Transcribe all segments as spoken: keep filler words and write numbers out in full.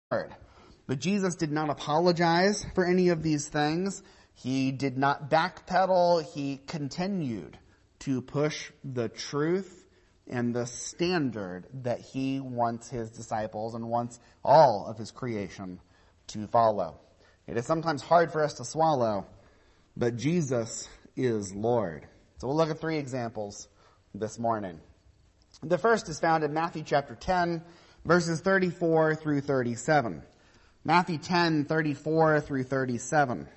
But Jesus did not apologize for any of these things. He did not backpedal. He continued to push the truth and the standard that he wants his disciples and wants all of his creation to follow. It is sometimes hard for us to swallow, but Jesus is Lord. So we'll look at three examples this morning. The first is found in Matthew chapter ten, verses thirty-four through thirty-seven. Matthew ten, thirty-four through thirty-seven.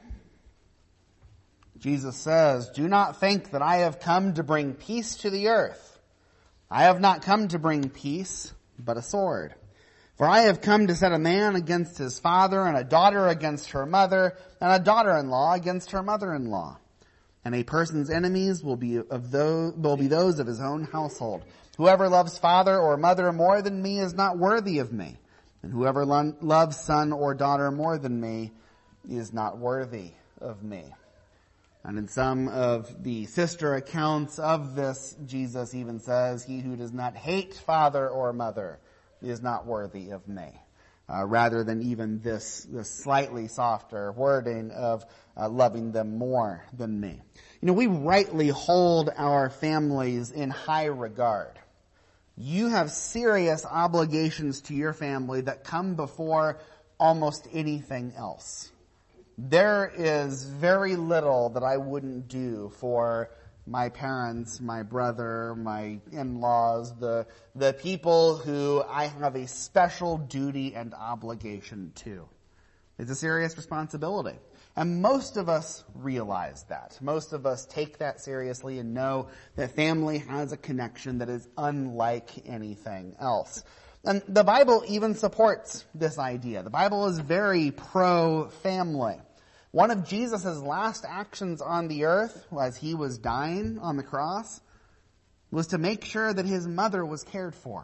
Jesus says, "Do not think that I have come to bring peace to the earth. I have not come to bring peace, but a sword. For I have come to set a man against his father, and a daughter against her mother, and a daughter-in-law against her mother-in-law. And a person's enemies will be of those, will be those of his own household. Whoever loves father or mother more than me is not worthy of me. And whoever lo- loves son or daughter more than me is not worthy of me." And in some of the sister accounts of this, Jesus even says, "He who does not hate father or mother is not worthy of me." Uh, rather than even this, this slightly softer wording of uh, loving them more than me. You know, we rightly hold our families in high regard. You have serious obligations to your family that come before almost anything else. There is very little that I wouldn't do for my parents, my brother, my in-laws, the, the people who I have a special duty and obligation to. It's a serious responsibility. And most of us realize that. Most of us take that seriously and know that family has a connection that is unlike anything else. And the Bible even supports this idea. The Bible is very pro-family. One of Jesus' last actions on the earth, as he was dying on the cross, was to make sure that his mother was cared for.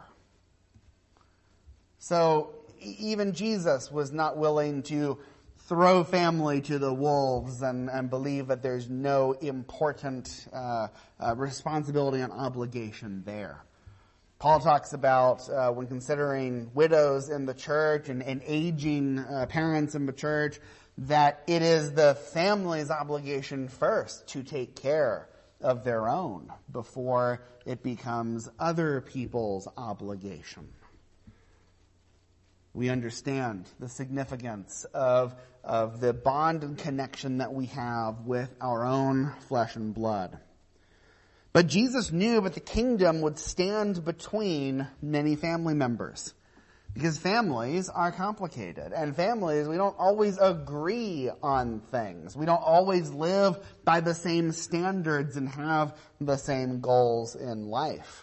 So even Jesus was not willing to throw family to the wolves and, and believe that there's no important uh, uh, responsibility and obligation there. Paul talks about uh, when considering widows in the church and, and aging uh, parents in the church, that it is the family's obligation first to take care of their own before it becomes other people's obligation. We understand the significance of, of the bond and connection that we have with our own flesh and blood. But Jesus knew that the kingdom would stand between many family members. Because families are complicated. And families, we don't always agree on things. We don't always live by the same standards and have the same goals in life.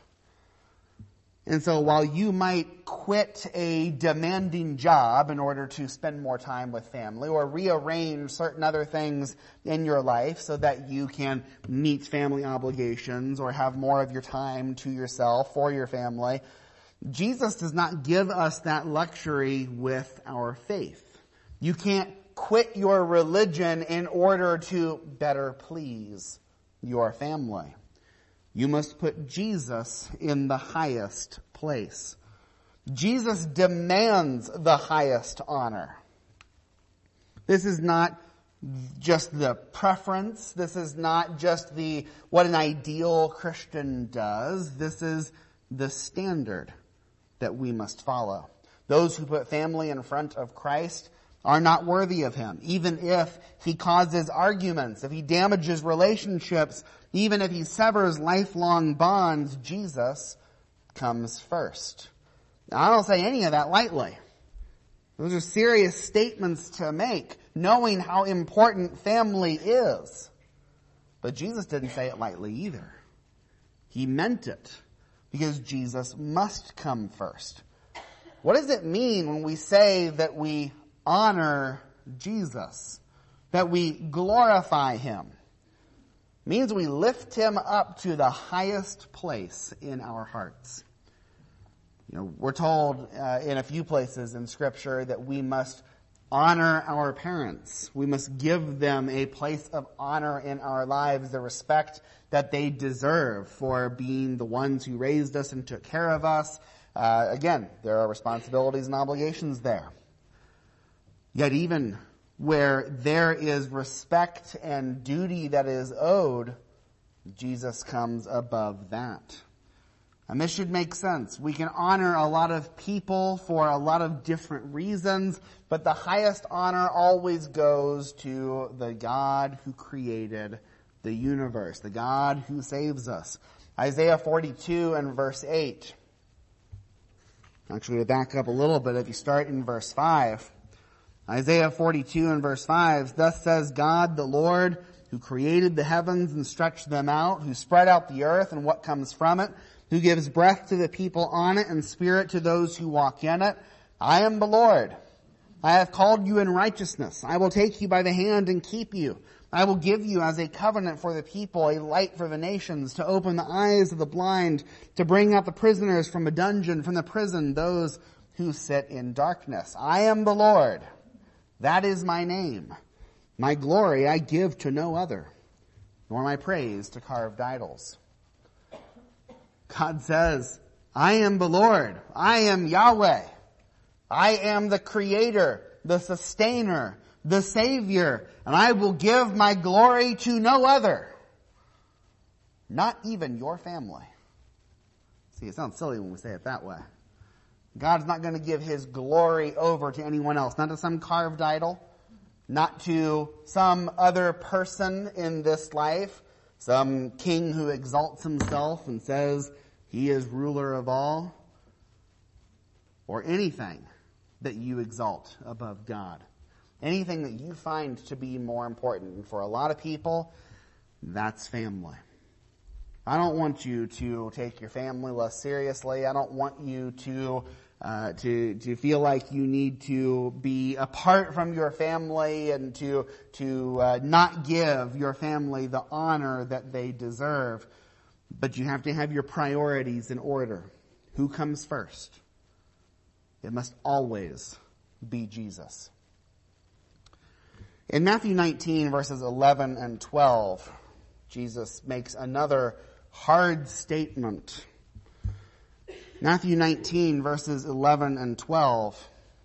And so while you might quit a demanding job in order to spend more time with family, or rearrange certain other things in your life so that you can meet family obligations or have more of your time to yourself or your family, Jesus does not give us that luxury with our faith. You can't quit your religion in order to better please your family. You must put Jesus in the highest place. Jesus demands the highest honor. This is not just the preference. This is not just the what an ideal Christian does. This is the standard that we must follow. Those who put family in front of Christ are not worthy of him, even if he causes arguments, if he damages relationships, even if he severs lifelong bonds. Jesus comes first. Now, I don't say any of that lightly. Those are serious statements to make, knowing how important family is. But Jesus didn't say it lightly either. He meant it. Because Jesus must come first. What does it mean when we say that we honor Jesus? That we glorify him? It means we lift him up to the highest place in our hearts. You know, we're told uh, in a few places in Scripture that we must honor our parents. We must give them a place of honor in our lives, the respect that they deserve for being the ones who raised us and took care of us. Uh, again, there are responsibilities and obligations there. Yet even where there is respect and duty that is owed, Jesus comes above that. And this should make sense. We can honor a lot of people for a lot of different reasons, but the highest honor always goes to the God who created the universe, the God who saves us. Isaiah forty-two and verse eight. Actually, to back up a little bit, if you start in verse five, Isaiah forty-two and verse five, thus says God the Lord, who created the heavens and stretched them out, who spread out the earth and what comes from it, who gives breath to the people on it and spirit to those who walk in it. I am the Lord. I have called you in righteousness. I will take you by the hand and keep you. I will give you as a covenant for the people, a light for the nations, to open the eyes of the blind, to bring out the prisoners from a dungeon, from the prison, those who sit in darkness. I am the Lord. That is my name. My glory I give to no other, nor my praise to carved idols. God says, I am the Lord. I am Yahweh. I am the creator, the sustainer, the savior, and I will give my glory to no other. Not even your family. See, it sounds silly when we say it that way. God's not going to give his glory over to anyone else, not to some carved idol, not to some other person in this life, some king who exalts himself and says he is ruler of all, or anything that you exalt above God. Anything that you find to be more important. And for a lot of people, that's family. I don't want you to take your family less seriously. I don't want you to uh, to to feel like you need to be apart from your family and to to uh, not give your family the honor that they deserve. But you have to have your priorities in order. Who comes first? It must always be Jesus. In Matthew nineteen, verses eleven and twelve, Jesus makes another hard statement. Matthew nineteen, verses eleven and twelve.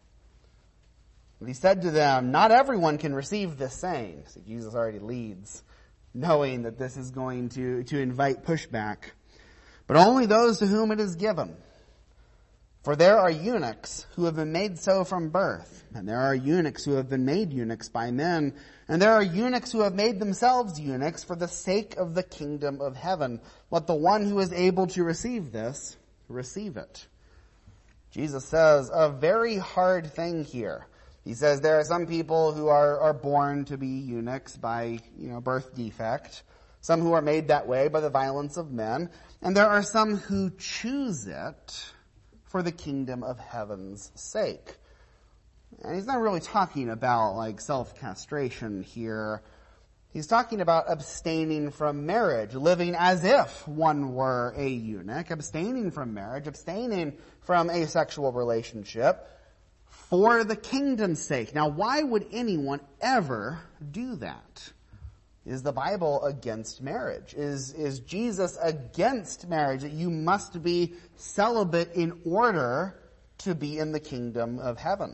He said to them, not everyone can receive this saying. So Jesus already leads, knowing that this is going to, to invite pushback. But only those to whom it is given. For there are eunuchs who have been made so from birth, and there are eunuchs who have been made eunuchs by men, and there are eunuchs who have made themselves eunuchs for the sake of the kingdom of heaven. Let the one who is able to receive this, receive it. Jesus says a very hard thing here. He says there are some people who are, are born to be eunuchs by, you know, birth defect, some who are made that way by the violence of men, and there are some who choose it for the kingdom of heaven's sake. And he's not really talking about like self-castration here. He's talking about abstaining from marriage, living as if one were a eunuch, abstaining from marriage, abstaining from a sexual relationship for the kingdom's sake. Now, why would anyone ever do that? Is the Bible against marriage? Is, is Jesus against marriage? That you must be celibate in order to be in the kingdom of heaven?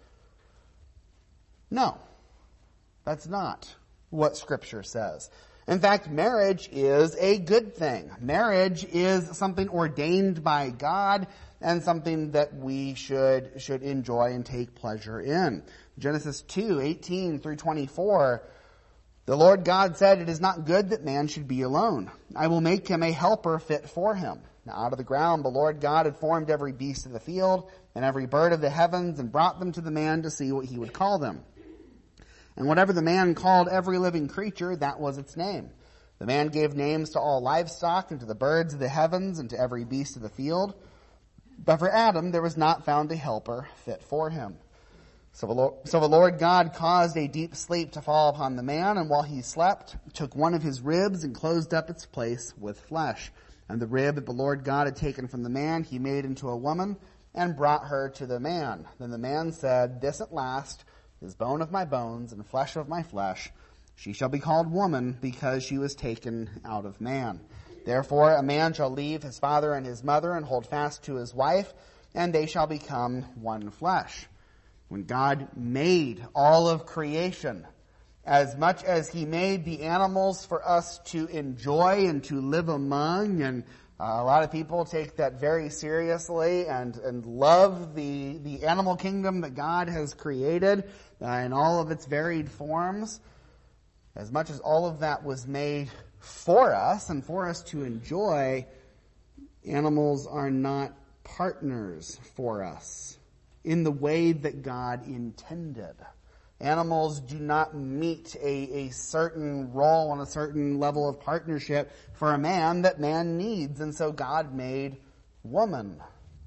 No, that's not what Scripture says. In fact, marriage is a good thing. Marriage is something ordained by God and something that we should, should enjoy and take pleasure in. Genesis two, eighteen through twenty-four, the Lord God said, it is not good that man should be alone. I will make him a helper fit for him. Now out of the ground the Lord God had formed every beast of the field and every bird of the heavens and brought them to the man to see what he would call them. And whatever the man called every living creature, that was its name. The man gave names to all livestock and to the birds of the heavens and to every beast of the field. But for Adam there was not found a helper fit for him. So the, Lord, so the Lord God caused a deep sleep to fall upon the man, and while he slept, took one of his ribs and closed up its place with flesh. And the rib that the Lord God had taken from the man, he made into a woman and brought her to the man. Then the man said, this at last is bone of my bones and flesh of my flesh. She shall be called woman because she was taken out of man. Therefore a man shall leave his father and his mother and hold fast to his wife, and they shall become one flesh. When God made all of creation, as much as he made the animals for us to enjoy and to live among, and uh, a lot of people take that very seriously and, and love the, the animal kingdom that God has created uh, in all of its varied forms. As much as all of that was made for us and for us to enjoy, animals are not partners for us in the way that God intended. Animals do not meet a, a certain role and a certain level of partnership for a man that man needs. And so God made woman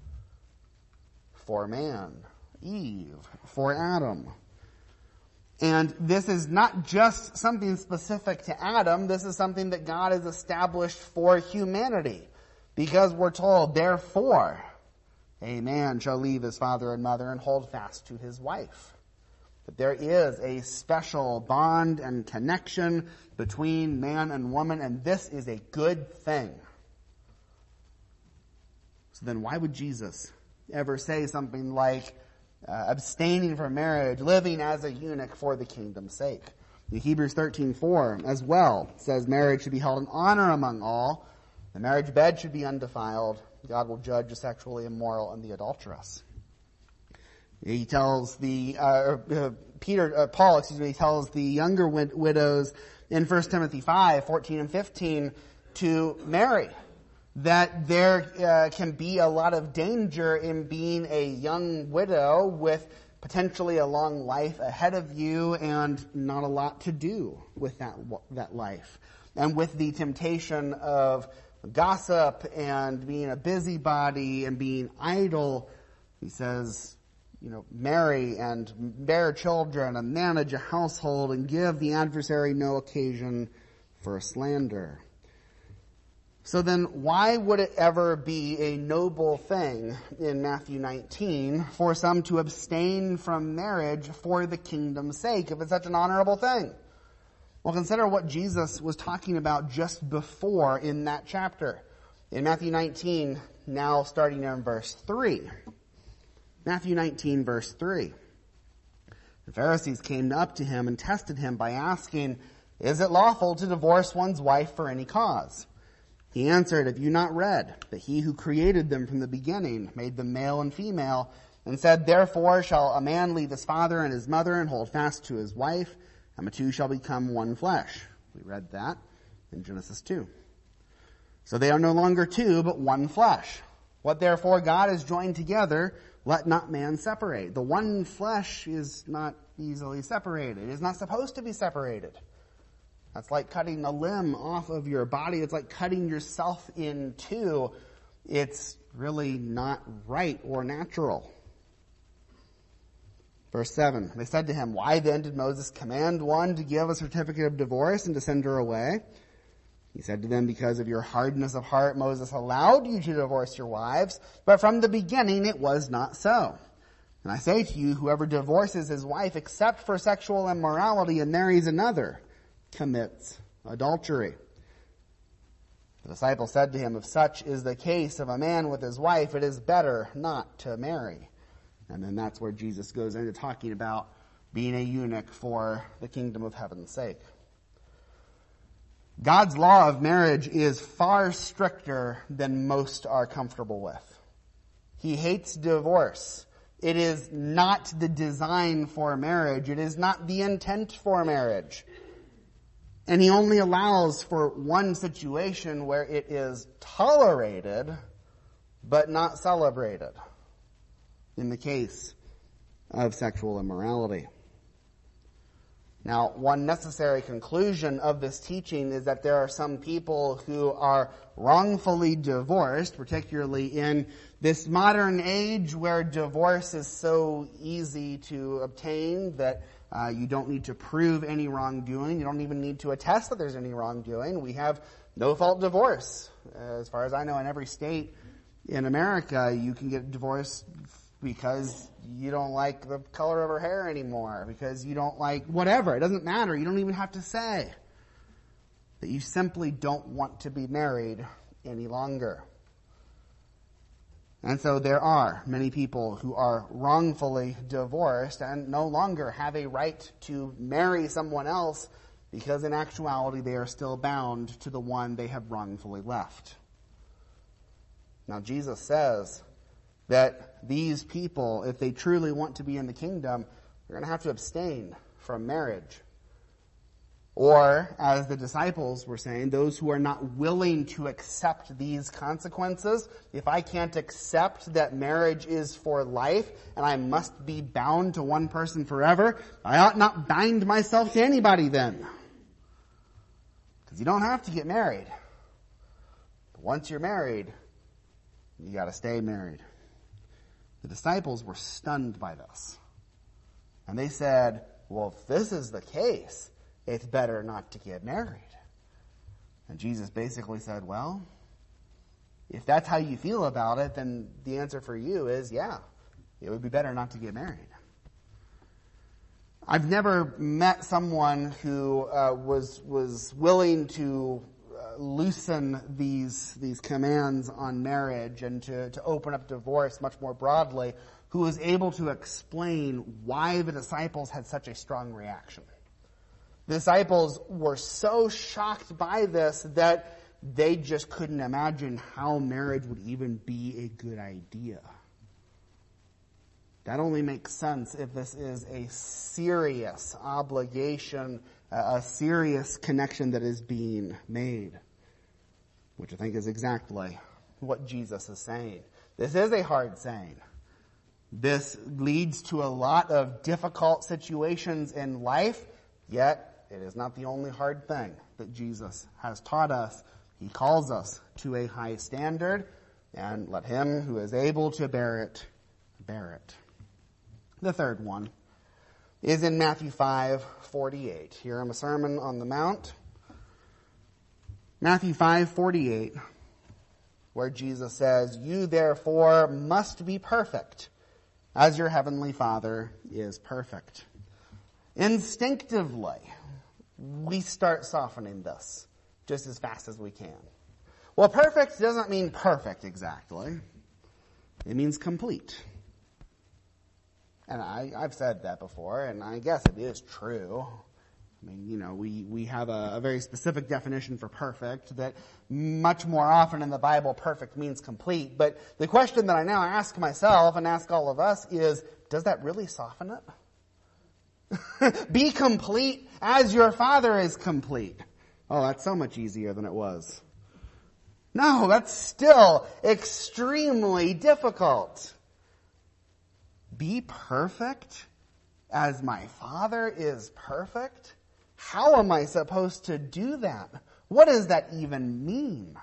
for man, Eve for Adam. And this is not just something specific to Adam. This is something that God has established for humanity. Because we're told, therefore, a man shall leave his father and mother and hold fast to his wife. But there is a special bond and connection between man and woman, and this is a good thing. So then why would Jesus ever say something like, uh, abstaining from marriage, living as a eunuch for the kingdom's sake? In Hebrews thirteen four as well says marriage should be held in honor among all. The marriage bed should be undefiled. God will judge the sexually immoral and the adulterous. He tells the, uh, uh Peter, uh, Paul, excuse me, he tells the younger wid- widows in First Timothy five, fourteen and fifteen to marry. That there uh, can be a lot of danger in being a young widow with potentially a long life ahead of you and not a lot to do with that, that life. And with the temptation of gossip and being a busybody and being idle, he says, you know, marry and bear children and manage a household and give the adversary no occasion for slander. So then why would it ever be a noble thing in Matthew nineteen for some to abstain from marriage for the kingdom's sake, if it's such an honorable thing? Well, consider what Jesus was talking about just before in that chapter. In Matthew nineteen, now starting in verse three. Matthew nineteen, verse three. The Pharisees came up to him and tested him by asking, "Is it lawful to divorce one's wife for any cause?" He answered, "Have you not read that he who created them from the beginning made them male and female, and said, therefore shall a man leave his father and his mother and hold fast to his wife, and the two shall become one flesh." We read that in Genesis two. So they are no longer two, but one flesh. What therefore God has joined together, let not man separate. The one flesh is not easily separated. It is not supposed to be separated. That's like cutting a limb off of your body. It's like cutting yourself in two. It's really not right or natural. Verse seven, they said to him, "Why then did Moses command one to give a certificate of divorce and to send her away?" He said to them, "Because of your hardness of heart, Moses allowed you to divorce your wives, but from the beginning it was not so. And I say to you, whoever divorces his wife except for sexual immorality and marries another commits adultery." The disciple said to him, "If such is the case of a man with his wife, it is better not to marry." And then that's where Jesus goes into talking about being a eunuch for the kingdom of heaven's sake. God's law of marriage is far stricter than most are comfortable with. He hates divorce. It is not the design for marriage. It is not the intent for marriage. And he only allows for one situation where it is tolerated, but not celebrated. In the case of sexual immorality. Now, one necessary conclusion of this teaching is that there are some people who are wrongfully divorced, particularly in this modern age where divorce is so easy to obtain that uh, you don't need to prove any wrongdoing. You don't even need to attest that there's any wrongdoing. We have no-fault divorce. As far as I know, in every state in America, you can get divorced because you don't like the color of her hair anymore, because you don't like whatever. It doesn't matter. You don't even have to say that you simply don't want to be married any longer. And so there are many people who are wrongfully divorced and no longer have a right to marry someone else because in actuality they are still bound to the one they have wrongfully left. Now Jesus says that these people, if they truly want to be in the kingdom, they're going to have to abstain from marriage. Or, as the disciples were saying, those who are not willing to accept these consequences, if I can't accept that marriage is for life and I must be bound to one person forever, I ought not bind myself to anybody then. Because you don't have to get married. But once you're married, you got to stay married. The disciples were stunned by this. And they said, well, if this is the case, it's better not to get married. And Jesus basically said, well, if that's how you feel about it, then the answer for you is, yeah, it would be better not to get married. I've never met someone who uh, was was willing to uh, loosen these these commands on marriage and to, to open up divorce much more broadly, who was able to explain why the disciples had such a strong reaction. The disciples were so shocked by this that they just couldn't imagine how marriage would even be a good idea. That only makes sense if this is a serious obligation, a serious connection that is being made, which I think is exactly what Jesus is saying. This is a hard saying. This leads to a lot of difficult situations in life, yet it is not the only hard thing that Jesus has taught us. He calls us to a high standard, and let him who is able to bear it, bear it. The third one is in Matthew five forty-eight. Here in the Sermon on the Mount. Matthew five forty-eight, where Jesus says, "You therefore must be perfect, as your heavenly Father is perfect." Instinctively, we start softening this just as fast as we can. Well, perfect doesn't mean perfect exactly. It means complete. And I, I've said that before, and I guess it is true. I mean, you know, we, we have a, a very specific definition for perfect that much more often in the Bible, perfect means complete. But the question that I now ask myself and ask all of us is, does that really soften it? Be complete as your Father is complete. Oh, that's so much easier than it was. No, that's still extremely difficult. Be perfect as my Father is perfect? How am I supposed to do that? What does that even mean?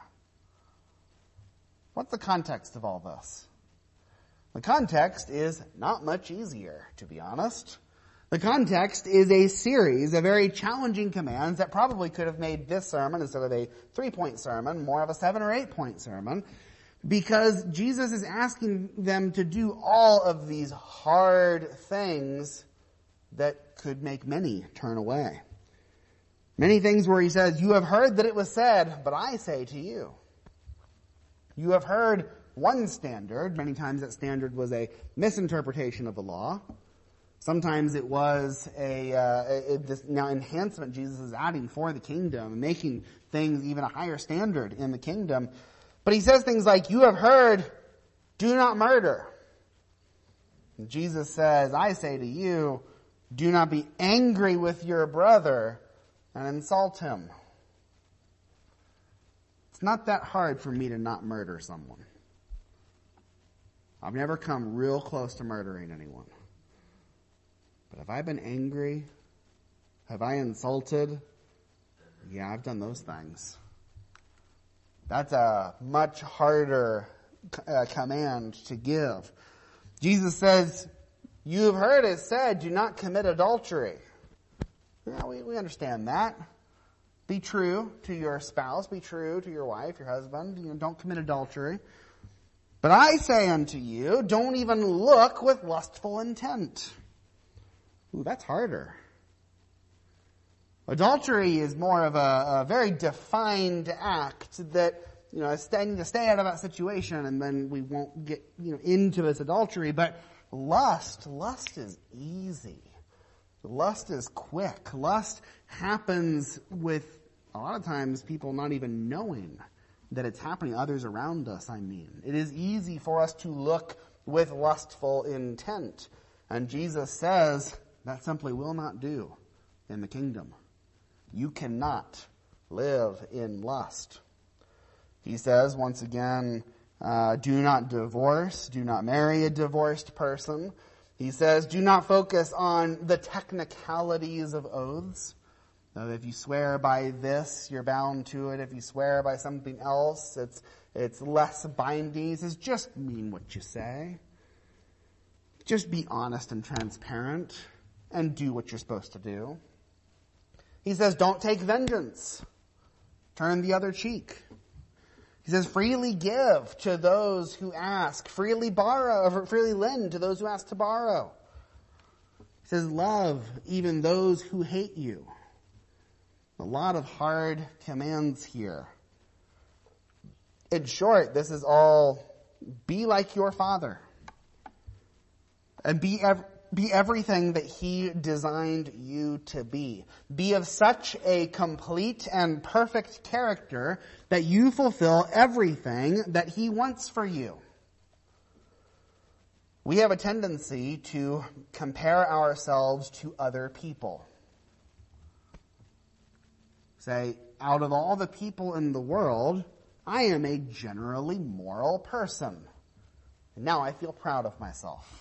What's the context of all this? The context is not much easier, to be honest. The context is a series of very challenging commands that probably could have made this sermon, instead of a three-point sermon, more of a seven or eight-point sermon, because Jesus is asking them to do all of these hard things that could make many turn away. Many things where he says, "You have heard that it was said, but I say to you." You have heard one standard. Many times that standard was a misinterpretation of the law. Sometimes it was a, uh, a this now enhancement Jesus is adding for the kingdom, making things even a higher standard in the kingdom. But he says things like, "You have heard, do not murder." And Jesus says, "I say to you, do not be angry with your brother and insult him." It's not that hard for me to not murder someone. I've never come real close to murdering anyone. But have I been angry? Have I insulted? Yeah, I've done those things. That's a much harder uh, command to give. Jesus says, "You have heard it said, do not commit adultery." Yeah, we, we understand that. Be true to your spouse. Be true to your wife, your husband. You know, don't commit adultery. "But I say unto you, don't even look with lustful intent." Ooh, that's harder. Adultery is more of a, a very defined act that you know, I need to stay out of that situation and then we won't get, you know, into this adultery. But lust, lust is easy. Lust is quick. Lust happens with, a lot of times, people not even knowing that it's happening. Others around us, I mean. It is easy for us to look with lustful intent. And Jesus says that simply will not do in the kingdom. You cannot live in lust. He says, once again, uh, do not divorce, do not marry a divorced person. He says, do not focus on the technicalities of oaths. So if you swear by this, you're bound to it. If you swear by something else, it's it's less binding. He says, just mean what you say. Just be honest and transparent and do what you're supposed to do. He says, don't take vengeance. Turn the other cheek. He says, freely give to those who ask. Freely borrow, or freely lend to those who ask to borrow. He says, love even those who hate you. A lot of hard commands here. In short, this is all, be like your Father. And be ev- be everything that He designed you to be. Be of such a complete and perfect character that you fulfill everything that He wants for you. We have a tendency to compare ourselves to other people. Say, out of all the people in the world, I am a generally moral person. And now I feel proud of myself.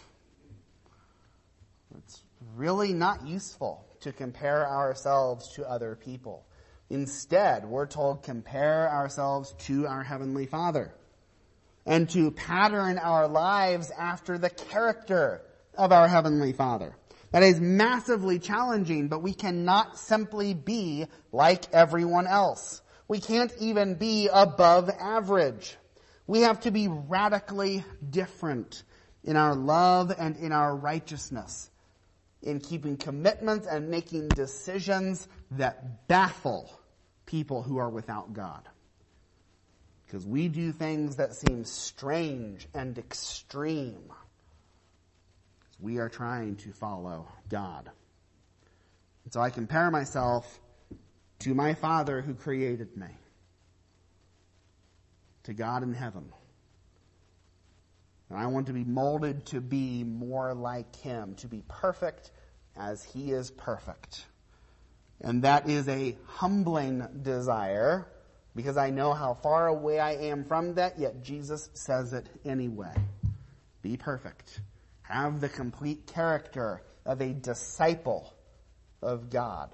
It's really not useful to compare ourselves to other people. Instead, we're told compare ourselves to our Heavenly Father and to pattern our lives after the character of our Heavenly Father. That is massively challenging, but we cannot simply be like everyone else. We can't even be above average. We have to be radically different in our love and in our righteousness, in keeping commitments and making decisions that baffle people who are without God. Because we do things that seem strange and extreme. We are trying to follow God. And so I compare myself to my Father who created me, to God in heaven. And I want to be molded to be more like Him, to be perfect as He is perfect. And that is a humbling desire, because I know how far away I am from that, yet Jesus says it anyway. Be perfect. Have the complete character of a disciple of God.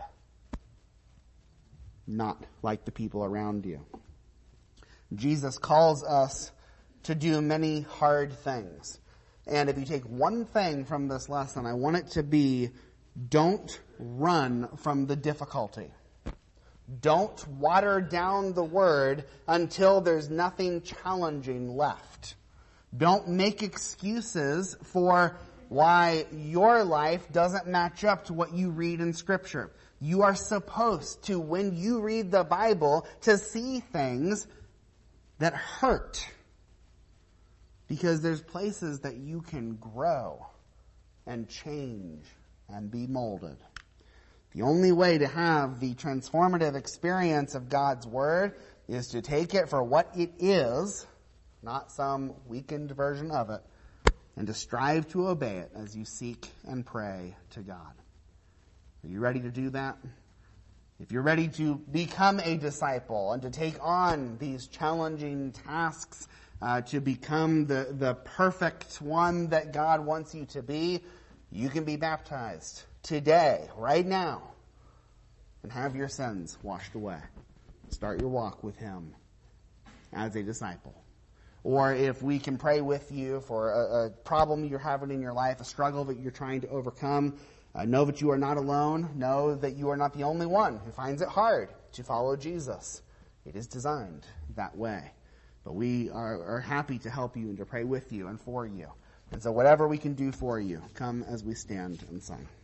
Not like the people around you. Jesus calls us to do many hard things. And if you take one thing from this lesson, I want it to be, don't run from the difficulty. Don't water down the word until there's nothing challenging left. Don't make excuses for why your life doesn't match up to what you read in Scripture. You are supposed to, when you read the Bible, to see things that hurt. Because there's places that you can grow and change and be molded. The only way to have the transformative experience of God's Word is to take it for what it is, not some weakened version of it, and to strive to obey it as you seek and pray to God. Are you ready to do that? If you're ready to become a disciple and to take on these challenging tasks, uh, to become the, the perfect one that God wants you to be, you can be baptized today, right now, and have your sins washed away. Start your walk with Him as a disciple. Or if we can pray with you for a, a problem you're having in your life, a struggle that you're trying to overcome, uh, know that you are not alone. Know that you are not the only one who finds it hard to follow Jesus. It is designed that way. But we are, are happy to help you and to pray with you and for you. And so whatever we can do for you, come as we stand and sing.